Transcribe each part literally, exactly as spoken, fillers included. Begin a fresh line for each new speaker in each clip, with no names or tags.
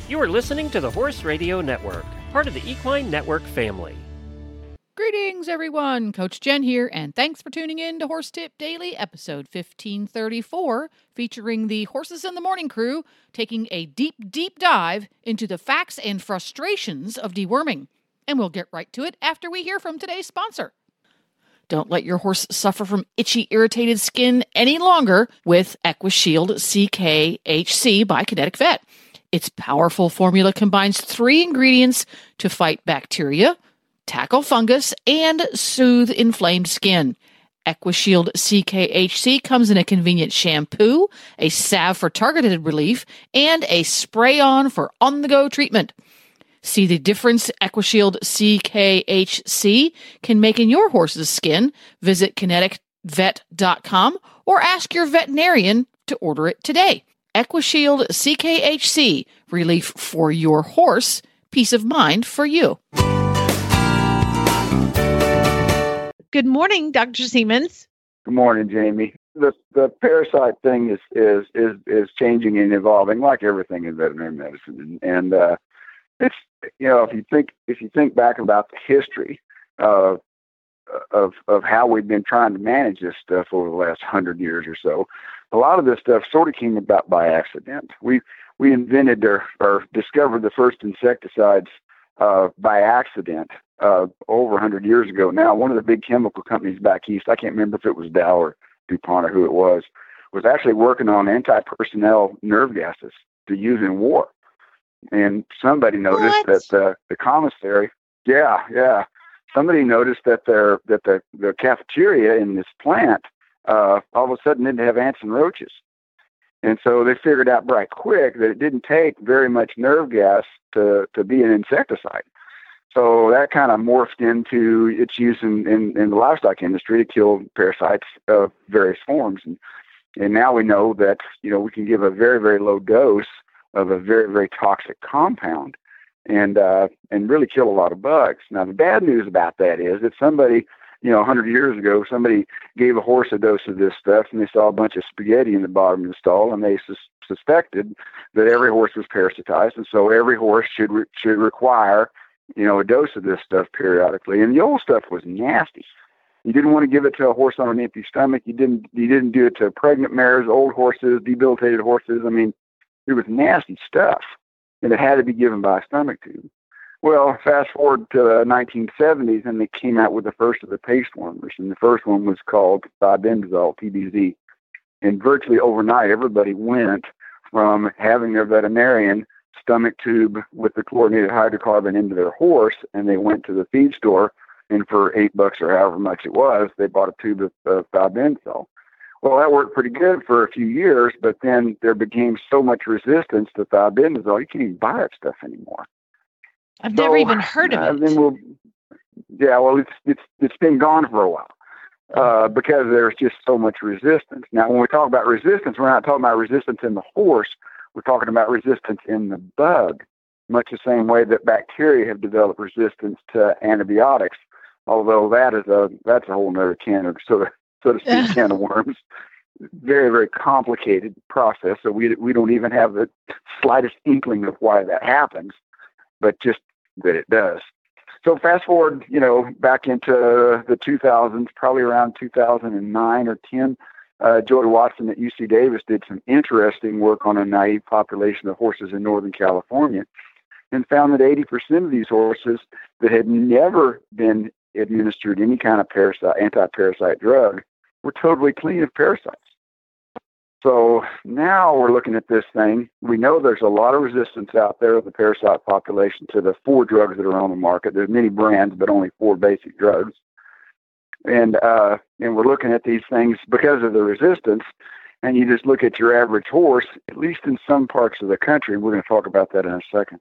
You are listening to the Horse Radio Network, part of the Equine Network family.
Greetings, everyone. Coach Jen here, and thanks for tuning in to Horse Tip Daily, episode fifteen thirty-four, featuring the Horses in the Morning crew taking a deep, deep dive into the facts and frustrations of deworming. And we'll get right to it after we hear from today's sponsor. Don't let your horse suffer from itchy, irritated skin any longer with EquiShield C K H C by Kinetic Vet. Its powerful formula combines three ingredients to fight bacteria, tackle fungus, and soothe inflamed skin. EquiShield C K H C comes in a convenient shampoo, a salve for targeted relief, and a spray-on for on-the-go treatment. See the difference EquiShield C K H C can make in your horse's skin. Visit kinetic vet dot com or ask your veterinarian to order it today. EquiShield C K H C, relief for your horse, peace of mind for you.
Good morning, Doctor Siemens.
Good morning, Jamie. The the parasite thing is is is is changing and evolving, like everything in veterinary medicine. And, and uh, it's you know if you think if you think back about the history of of of how we've been trying to manage this stuff over the last hundred years or so, a lot of this stuff sort of came about by accident. We we invented or, or discovered the first insecticides uh, by accident. Uh, over one hundred years ago now. One of the big chemical companies back east, I can't remember if it was Dow or DuPont or who it was, was actually working on anti-personnel nerve gases to use in war. And somebody noticed
What?
that uh, the commissary, yeah, yeah, somebody noticed that their that the, the cafeteria in this plant uh, all of a sudden didn't have ants and roaches. And so they figured out right quick that it didn't take very much nerve gas to, to be an insecticide. So that kind of morphed into its use in, in, in the livestock industry to kill parasites of various forms. And, and now we know that, you know, we can give a very, very low dose of a very, very toxic compound and, uh, and really kill a lot of bugs. Now, the bad news about that is that somebody, you know, one hundred years ago, somebody gave a horse a dose of this stuff and they saw a bunch of spaghetti in the bottom of the stall and they sus- suspected that every horse was parasitized. And so every horse should, re- should require you know, a dose of this stuff periodically. And the old stuff was nasty. You didn't want to give it to a horse on an empty stomach. You didn't, you didn't do it to pregnant mares, old horses, debilitated horses. I mean, it was nasty stuff and it had to be given by a stomach tube. Well, fast forward to the nineteen seventies and they came out with the first of the paste warmers. And the first one was called thibenzoyl, T B Z. And virtually overnight, everybody went from having their veterinarian stomach tube with the chlorinated hydrocarbon into their horse, and they went to the feed store, and for eight bucks or however much it was, they bought a tube of uh, thibenzoyl. Well, that worked pretty good for a few years, but then there became so much resistance to thibenzoyl, you can't even buy that stuff anymore.
I've
So,
never even heard
uh,
of it.
Then we'll, yeah, well, it's it's it's been gone for a while uh, because there's just so much resistance. Now, when we talk about resistance, we're not talking about resistance in the horse. We're talking about resistance in the bug, much the same way that bacteria have developed resistance to antibiotics. Although that is a that's a whole other can of so to, so to speak can of worms. Very very complicated process. So we we don't even have the slightest inkling of why that happens, but just that it does. So fast forward, you know, back into the two thousands, probably around two thousand nine or ten. Uh, Joey Watson at U C Davis did some interesting work on a naive population of horses in Northern California and found that eighty percent of these horses that had never been administered any kind of parasite, anti-parasite drug were totally clean of parasites. So now we're looking at this thing. We know there's a lot of resistance out there of the parasite population to the four drugs that are on the market. There's many brands, but only four basic drugs. And uh, and we're looking at these things because of the resistance. And you just look at your average horse, at least in some parts of the country, we're going to talk about that in a second.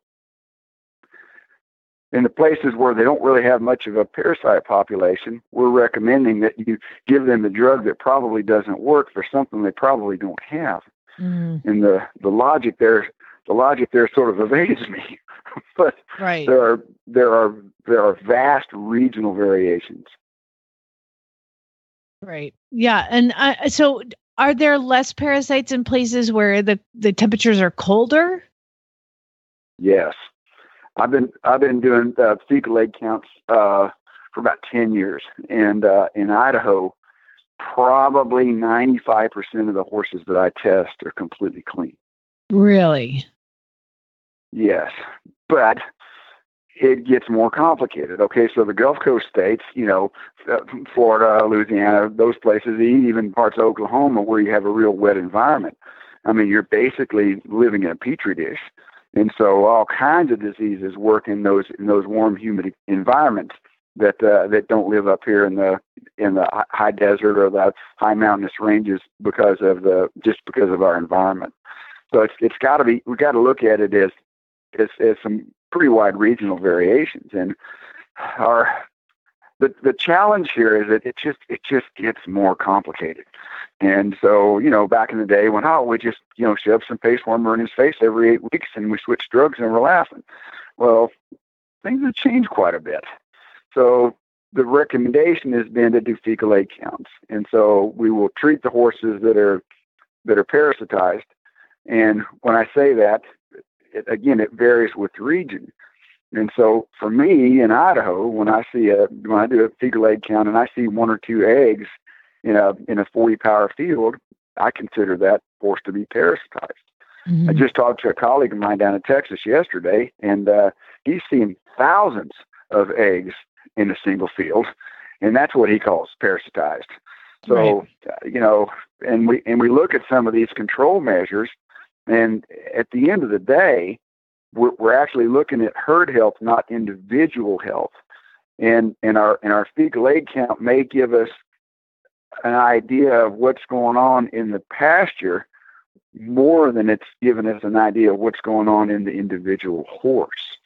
In the places where they don't really have much of a parasite population, we're recommending that you give them a drug that probably doesn't work for something they probably don't have. Mm. And the, the logic there, the logic there sort of evades me. But
right.
there are there are there are vast regional variations.
Right. Yeah. And uh, so are there less parasites in places where the, the temperatures are colder?
Yes. I've been I've been doing uh, fecal egg counts uh, for about ten years, and uh, in Idaho, probably ninety-five percent of the horses that I test are completely clean.
Really?
Yes, but it gets more complicated. Okay, so the Gulf Coast states, you know, uh, Florida, Louisiana, those places, even parts of Oklahoma where you have a real wet environment. I mean, you're basically living in a petri dish. And so all kinds of diseases work in those in those warm, humid environments that uh, that don't live up here in the in the high desert or the high mountainous ranges because of the just because of our environment. So it's it's got to be we got to look at it as, as as some pretty wide regional variations. And our the the challenge here is that it just it just gets more complicated. And so, you know, back in the day when, oh, we just, you know, shove some paste warmer in his face every eight weeks and we switch drugs and we're laughing. Well, things have changed quite a bit. So the recommendation has been to do fecal egg counts. And so we will treat the horses that are, that are parasitized. And when I say that, it, again, it varies with region. And so for me in Idaho, when I see a, when I do a fecal egg count and I see one or two eggs in a in a forty power field, I consider that horse to be parasitized. Mm-hmm. I just talked to a colleague of mine down in Texas yesterday, and uh, he's seen thousands of eggs in a single field, and that's what he calls parasitized. So, right. uh, you know, and we and we look at some of these control measures, and at the end of the day, we're, we're actually looking at herd health, not individual health. And and our and our fecal egg count may give us an idea of what's going on in the pasture more than it's given us an idea of what's going on in the individual horse.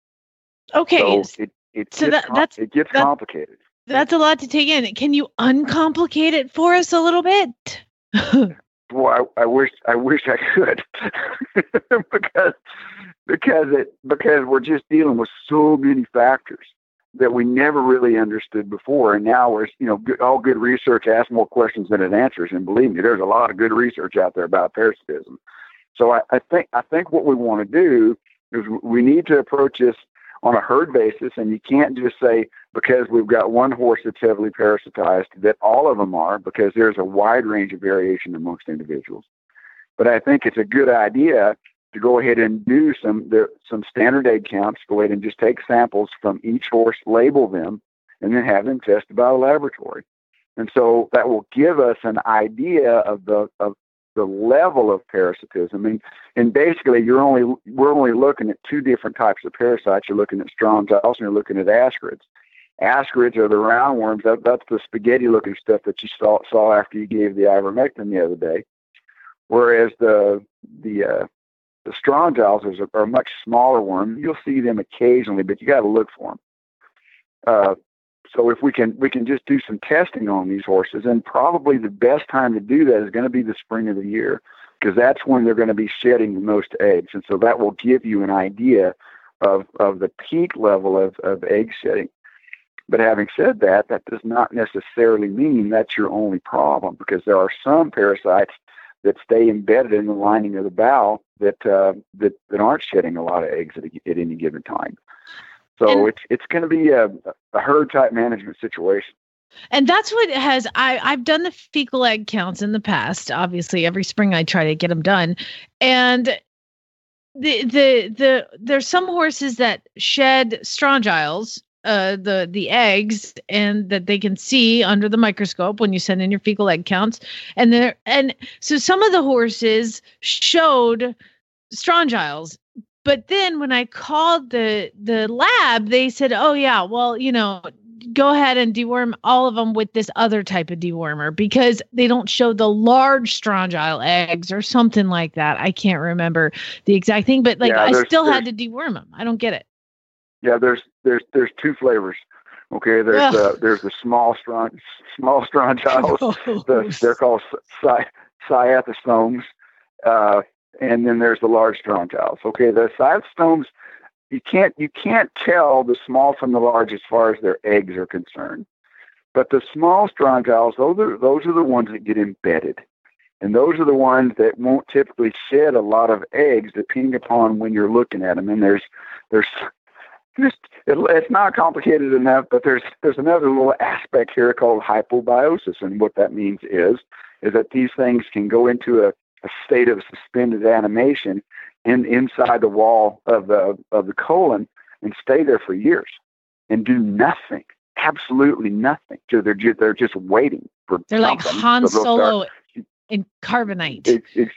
Okay.
So it, it
so
gets,
that, that's,
it gets
that,
complicated.
That's a lot to take in. Can you uncomplicate it for us a little bit?
Boy, I, I wish I wish I could because because it because we're just dealing with so many factors that we never really understood before. And now we're, you know, good, all good research asks more questions than it answers. And believe me, there's a lot of good research out there about parasitism. So I, I think, I think what we want to do is we need to approach this on a herd basis. And you can't just say, because we've got one horse that's heavily parasitized, that all of them are, because there's a wide range of variation amongst individuals. But I think it's a good idea to go ahead and do some there, some standard egg counts, go ahead and just take samples from each horse, label them, and then have them tested by a laboratory. And so that will give us an idea of the of the level of parasitism. And, and basically, you're only we're only looking at two different types of parasites. You're looking at strongyles and you're looking at ascarids. Ascarids are the roundworms. That, that's the spaghetti-looking stuff that you saw saw after you gave the ivermectin the other day. Whereas the the uh, The strongyles are, are a much smaller worm. You'll see them occasionally, but you got to look for them. Uh, so if we can, we can just do some testing on these horses, and probably the best time to do that is going to be the spring of the year, because that's when they're going to be shedding the most eggs. And so that will give you an idea of, of the peak level of, of egg shedding. But having said that, that does not necessarily mean that's your only problem, because there are some parasites that stay embedded in the lining of the bow that uh, that, that aren't shedding a lot of eggs at, a, at any given time. So and, it's it's going to be a, a herd type management situation.
And that's what has I I've done the fecal egg counts in the past. Obviously, every spring I try to get them done, and the the the there's some horses that shed strongyles, uh, the the eggs, and that they can see under the microscope when you send in your fecal egg counts. And there and so some of the horses showed strongyles, but then when I called the the lab, they said, "Oh yeah, well, you know, go ahead and deworm all of them with this other type of dewormer because they don't show the large strongyle eggs or something like that." I can't remember the exact thing, but like yeah, I still had to deworm them. I don't get it.
Yeah, there's there's there's two flavors. Okay, there's uh, there's the small strong small strongyles. the, they're called cy- cyathostomes, uh, and then there's the large strongyles. Okay, the cyathostomes, you can't you can't tell the small from the large as far as their eggs are concerned. But the small strongyles, those are those are the ones that get embedded. And those are the ones that won't typically shed a lot of eggs, depending upon when you're looking at them. And there's, there's, just it, it's not complicated enough, but there's there's another little aspect here called hypobiosis, and what that means is is that these things can go into a, a state of suspended animation in inside the wall of the of the colon and stay there for years and do nothing, absolutely nothing. So they're just, they're just waiting for.
They're like
something.
Han
So they'll
Solo
start-
in carbonite.
It's, it's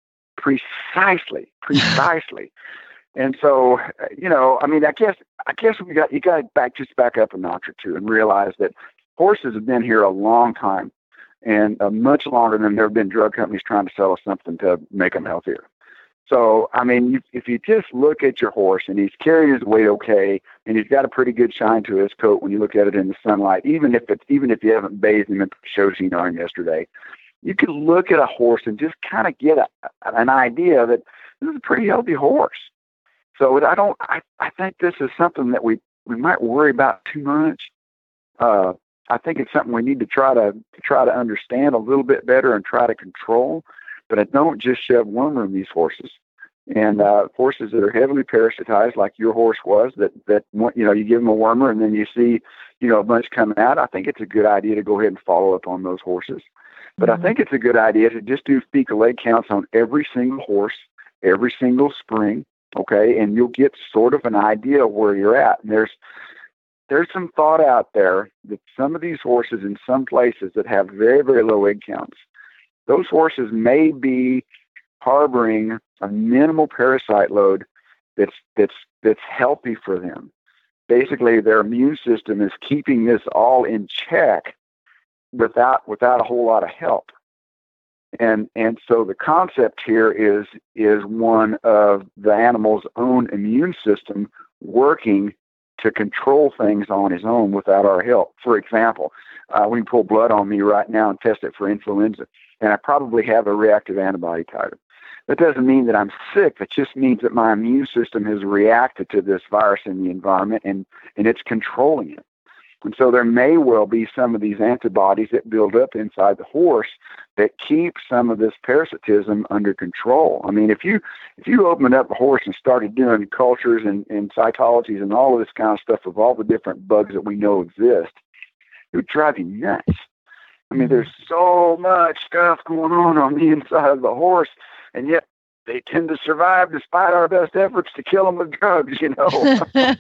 precisely, precisely. And so, you know, I mean, I guess, I guess we got, you got to back, just back up a notch or two and realize that horses have been here a long time, and uh, much longer than there have been drug companies trying to sell us something to make them healthier. So, I mean, you, if you just look at your horse and he's carrying his weight okay, and he's got a pretty good shine to his coat when you look at it in the sunlight, even if it's, even if you haven't bathed him and Shoshine on yesterday, you can look at a horse and just kind of get a, an idea that this is a pretty healthy horse. So I don't. I, I think this is something that we, we might worry about too much. Uh, I think it's something we need to try to, to try to understand a little bit better and try to control. But I don't just shove wormer in these horses. And uh, horses that are heavily parasitized, like your horse was, that that you know you give them a wormer and then you see you know a bunch coming out. I think it's a good idea to go ahead and follow up on those horses. But mm-hmm. I think it's a good idea to just do fecal egg counts on every single horse, every single spring. Okay, and you'll get sort of an idea of where you're at. And there's there's some thought out there that some of these horses in some places that have very, very low egg counts, those horses may be harboring a minimal parasite load that's that's that's healthy for them. Basically, their immune system is keeping this all in check without without a whole lot of help. And and so the concept here is is one of the animal's own immune system working to control things on his own without our help. For example, uh, we can pull blood on me right now and test it for influenza, and I probably have a reactive antibody titer. That doesn't mean that I'm sick. That just means that my immune system has reacted to this virus in the environment, and, and it's controlling it. And so there may well be some of these antibodies that build up inside the horse that keep some of this parasitism under control. I mean, if you if you opened up a horse and started doing cultures and, and cytologies and all of this kind of stuff of all the different bugs that we know exist, it would drive you nuts. I mean, there's so much stuff going on on the inside of the horse, and yet they tend to survive despite our best efforts to kill them with drugs, you know.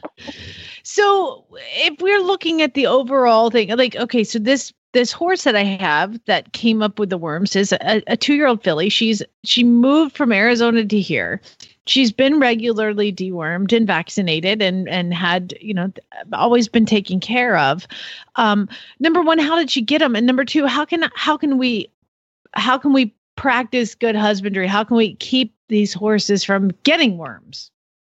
So if we're looking at the overall thing, like, okay, so this this horse that I have that came up with the worms is a, a two-year-old filly. She's she moved from Arizona to here. She's been regularly dewormed and vaccinated and and had, you know, always been taken care of. Um, number one, how did she get them? And number two, how can how can we how can we practice good husbandry? How can we keep these horses from getting worms?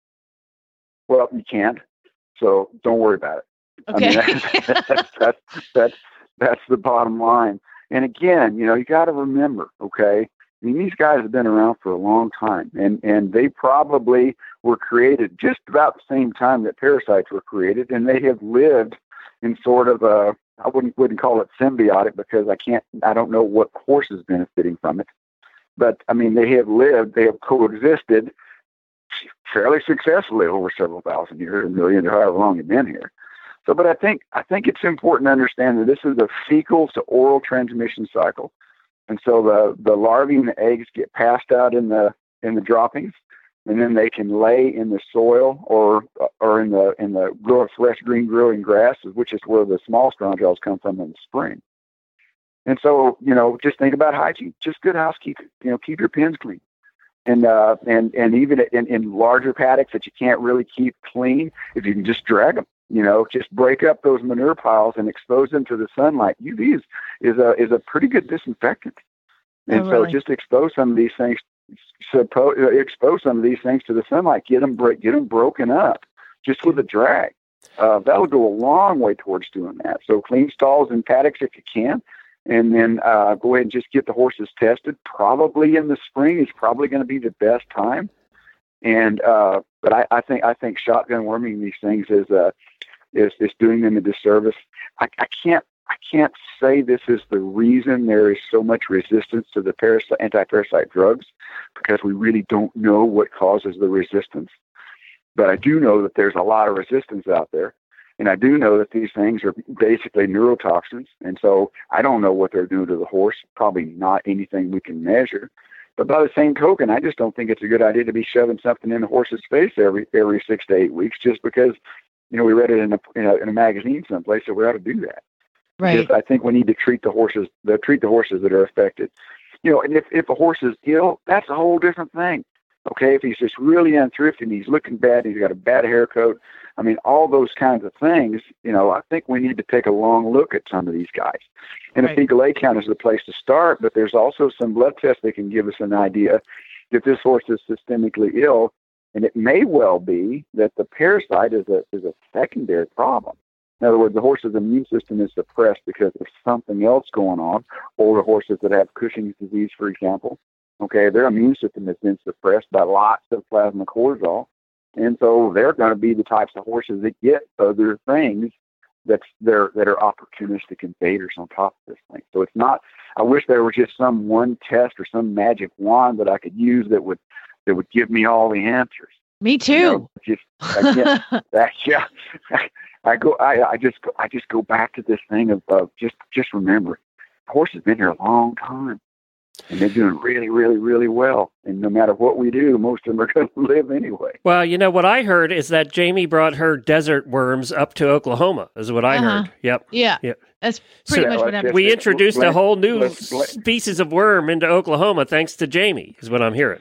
Well, you can't. So don't worry about it.
Okay.
I mean, that's, that's, that's, that's, that's the bottom line. And again, you know, you got to remember, okay, I mean, these guys have been around for a long time, and, and they probably were created just about the same time that parasites were created, and they have lived in sort of a, I wouldn't, wouldn't call it symbiotic because I can't, I don't know what horse is benefiting from it. But, I mean, they have lived, they have coexisted fairly successfully over several thousand years, a million, or however long you've been here. So, but I think I think it's important to understand that this is a fecal to oral transmission cycle, and so the the larvae and the eggs get passed out in the in the droppings, and then they can lay in the soil or or in the in the grow fresh green growing grasses, which is where the small strongyles come from in the spring. And so, you know, just think about hygiene, just good housekeeping. You know, keep your pens clean. And, uh, and, and even in, in larger paddocks that you can't really keep clean, if you can just drag them, you know, just break up those manure piles and expose them to the sunlight. U V is, is a, is a pretty good disinfectant. And
oh,
so
really?
just expose some of these things, suppo- expose some of these things to the sunlight, get them, break, get them broken up just with a drag. Uh, that'll go a long way towards doing that. So clean stalls and paddocks if you can. And then uh, go ahead and just get the horses tested. Probably in the spring is probably going to be the best time. And uh, but I, I think I think shotgun worming these things is uh, is is doing them a disservice. I, I can't I can't say this is the reason there is so much resistance to the parasite, anti-parasite drugs, because we really don't know what causes the resistance. But I do know that there's a lot of resistance out there. And I do know that these things are basically neurotoxins. And so I don't know what they're doing to the horse, probably not anything we can measure. But by the same token, I just don't think it's a good idea to be shoving something in the horse's face every every six to eight weeks just because, you know, we read it in a, in a, in a magazine someplace, so we ought to do that.
Right.
Because I think we need to treat the horses, the, treat the horses that are affected. You know, and if, if a horse is ill, that's a whole different thing. Okay, if he's just really unthrifty and he's looking bad, and he's got a bad hair coat, I mean, all those kinds of things, you know, I think we need to take a long look at some of these guys. And right. a fecal A count is the place to start, but there's also some blood tests that can give us an idea that this horse is systemically ill, and it may well be that the parasite is a is a secondary problem. In other words, the horse's immune system is suppressed because there's something else going on. Older horses that have Cushing's disease, for example, okay, their immune system has been suppressed by lots of plasma cortisol. And so they're going to be the types of horses that get other things that's they're, that are opportunistic invaders on top of this thing. So it's not, I wish there was just some one test or some magic wand that I could use that would that would give me all the answers.
Me too.
You know, just I can't, that, yeah, I go. I, I just go. I just go back to this thing of, of just just remember, the horse has been here a long time, and they're doing really, really, really well. And no matter what we do, most of them are going to live anyway.
Well, you know what I heard is that Jamie brought her desert worms up to Oklahoma. Is what I
Uh-huh.
heard. Yep.
Yeah.
Yep.
That's pretty
So
much what happened.
We introduced
Blame-
a whole new
blame- blame-
species of worm into Oklahoma thanks to Jamie. Is what I'm hearing.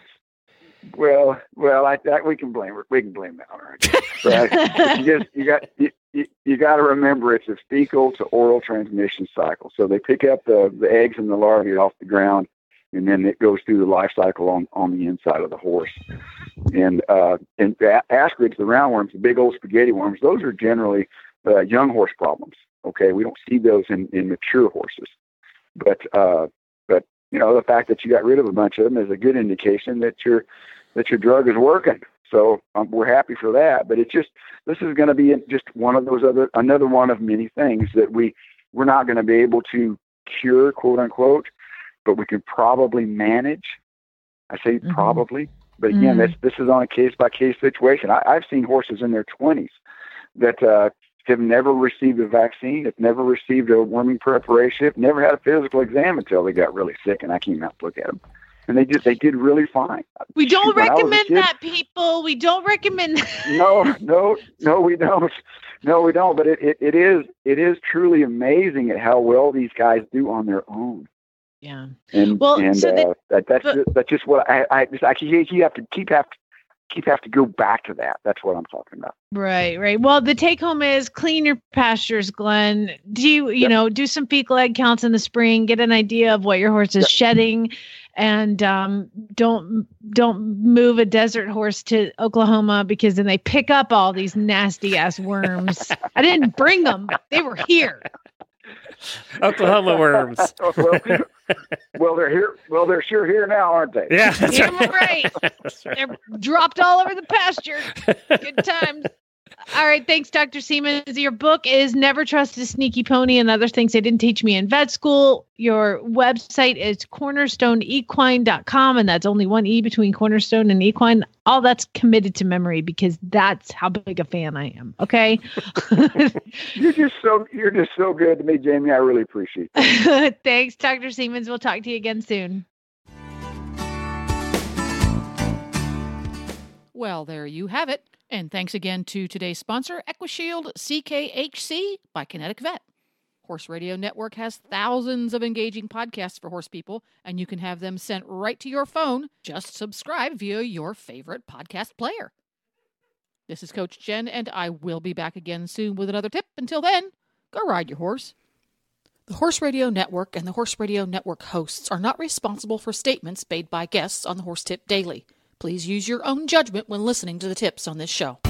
Well, well, I, I we can blame her. We can blame that on her. But you just you got you, you, you got to remember it's a fecal to oral transmission cycle. So they pick up the the eggs and the larvae off the ground, and then it goes through the life cycle on, on the inside of the horse. And uh, and ascarids, the roundworms, the big old spaghetti worms, those are generally uh, young horse problems. Okay, we don't see those in, in mature horses, but uh, but you know the fact that you got rid of a bunch of them is a good indication that your that your drug is working. So um, we're happy for that. But it's just this is going to be just one of those other another one of many things that we we're not going to be able to cure, quote unquote, but we can probably manage. I say mm-hmm. probably, but again, mm-hmm. this this is on a case by case situation. I, I've seen horses in their twenties that uh, have never received a vaccine, have never received a worming preparation, have never had a physical exam until they got really sick, and I came out to look at them. And they just they did really fine.
We don't
When I was a
recommend
kid-
that, people. We don't recommend
No, no, no, we don't. No, we don't. But it, it, it is it is truly amazing at how well these guys do on their own.
Yeah.
And
Well,
and
so
uh, that, that's
but-
just, that's just what I I just I keep you have to keep have to keep have to go back to that. That's what I'm talking about.
Right, right. Well, the take home is clean your pastures, Glenn. Do you, you
Yep.
know, do some fecal egg counts in the spring, get an idea of what your horse is
Yep.
shedding, and um, don't don't move a desert horse to Oklahoma because then they pick up all these nasty ass worms. I didn't bring them; they were here.
Oklahoma worms.
well, well, they're here. Well, they're sure here now, aren't they?
Yeah, that's
Damn
right.
right.
That's right.
They're dropped all over the pasture. Good times. All right. Thanks, Doctor Siemens. Your book is Never Trust a Sneaky Pony and Other Things They Didn't Teach Me in Vet School. Your website is cornerstone equine dot com, and that's only one E between Cornerstone and Equine. All that's committed to memory because that's how big a fan I am. Okay.
You're just so you're just so good to me, Jamie. I really appreciate it.
Thanks, Doctor Siemens. We'll talk to you again soon.
Well, there you have it. And thanks again to today's sponsor, EquiShield C K H C by Kinetic Vet. Horse Radio Network has thousands of engaging podcasts for horse people, and you can have them sent right to your phone. Just subscribe via your favorite podcast player. This is Coach Jen, and I will be back again soon with another tip. Until then, go ride your horse. The Horse Radio Network and the Horse Radio Network hosts are not responsible for statements made by guests on the Horse Tip Daily. Please use your own judgment when listening to the tips on this show.